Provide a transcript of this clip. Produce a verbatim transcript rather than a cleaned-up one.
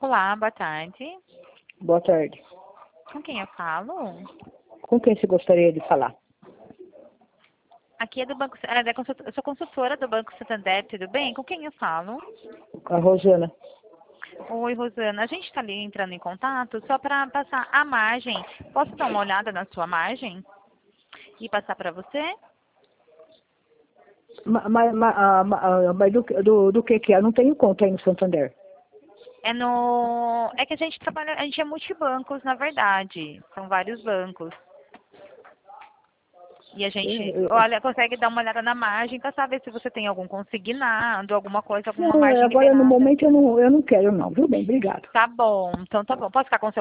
Olá, boa tarde. Boa tarde. Com quem eu falo? Com quem você gostaria de falar? Aqui é do Banco... é da consult- Eu sou consultora do Banco Santander, tudo bem? Com quem eu falo? A Rosana. Oi, Rosana. A gente está ali entrando em contato só para passar a margem. Posso dar uma olhada na sua margem? E passar para você? Mas, mas, mas do, do, do que que é? Eu não tenho conta aí no Santander. É no... É que a gente trabalha... A gente é multibancos, na verdade. São vários bancos. E a gente, Eu- eu- olha, consegue dar uma olhada na margem para saber se você tem algum consignado, alguma coisa, alguma Não, margem agora no liberada. momento eu não, eu não quero não, viu bem? Obrigado. Tá bom, então tá bom. Posso ficar com o seu